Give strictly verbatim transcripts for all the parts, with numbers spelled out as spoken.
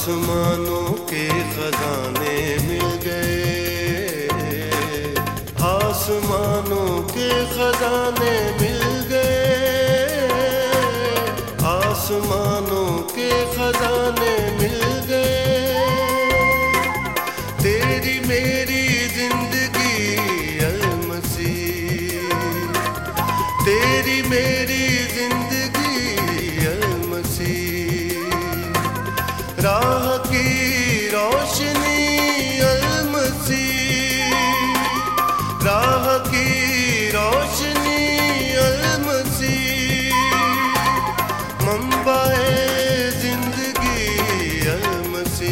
आसमानों के खजाने मिल गए, आसमानों के खजाने मिल गए, आसमानों के खजाने मिल गए। तेरी मेरी जिंदगी अलमसी, तेरी मेरी जिंदगी अलमसी। राह की रोशनी अलमसी, राह की रोशनी अलमसी। मंबाए जिंदगी अलमसी।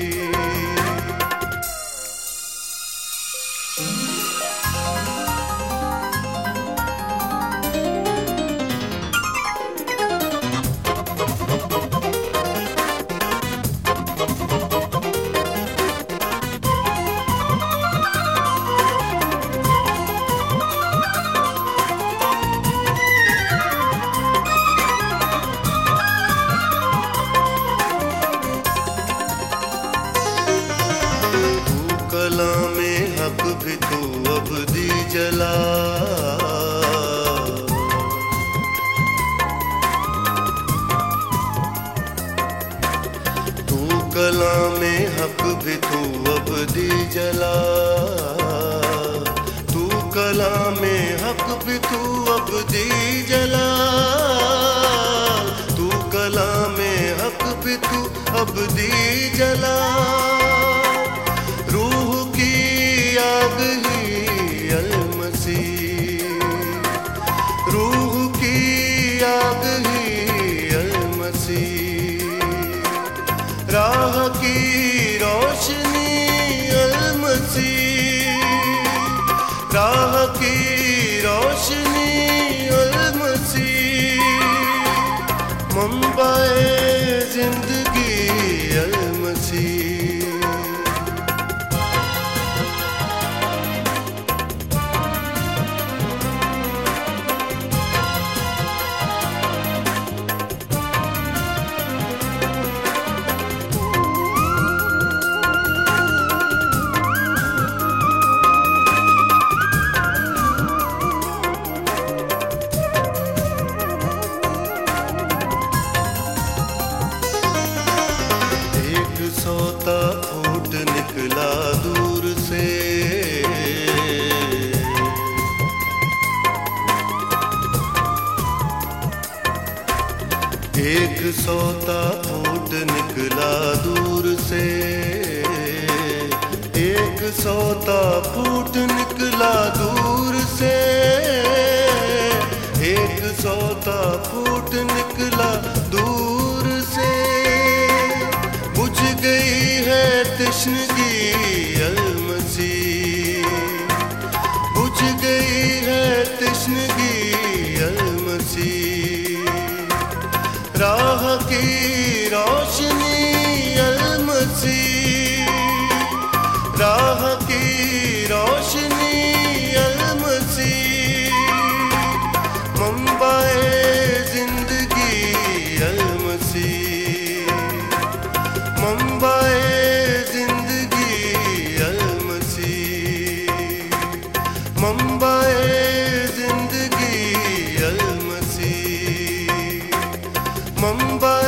कलामे हक भी तू अबदी जला, तू कलामे हक भी तू अबदी जला, तू कलामे हक भी तू अबदी जला, तू कलामे हक भी तू अबदी जला। रूह की आग ही अलमसी, रूह की आग ही अलमसी। राह की रोशनी अलमसी, राह की रोशनी अलमसी। मंबाए जिंदगी अलमसी। सोता फूट निकला दूर से, एक सोता फूट निकला दूर से, एक सोता फूट निकला दूर से, एक सोता फूट निकला दूर से। बुझ गई है तश्नगी अलमसी, बुझ गई है तश्नगी अलमसी। राह की रोशनी अलमसी, राह की रोशनी अलमसी। मंबाए जिंदगी अलमसी, मंबाए जिंदगी अलमसी, मंबाए जिंदगी अलमसी, मंबाए